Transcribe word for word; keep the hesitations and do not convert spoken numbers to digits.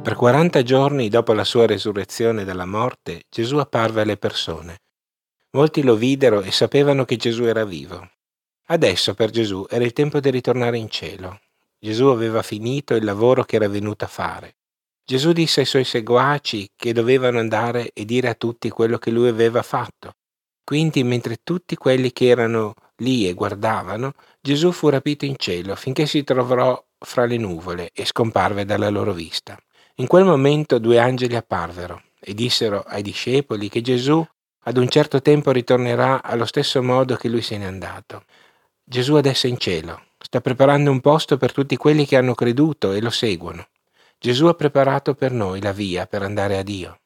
Per quaranta giorni dopo la sua resurrezione dalla morte, Gesù apparve alle persone. Molti lo videro e sapevano che Gesù era vivo. Adesso per Gesù era il tempo di ritornare in cielo. Gesù aveva finito il lavoro che era venuto a fare. Gesù disse ai suoi seguaci che dovevano andare e dire a tutti quello che lui aveva fatto. Quindi, mentre tutti quelli che erano lì e guardavano, Gesù fu rapito in cielo finché si trovò fra le nuvole e scomparve dalla loro vista. In quel momento due angeli apparvero e dissero ai discepoli che Gesù ad un certo tempo ritornerà allo stesso modo che lui se n'è andato. Gesù adesso è in cielo, sta preparando un posto per tutti quelli che hanno creduto e lo seguono. Gesù ha preparato per noi la via per andare a Dio.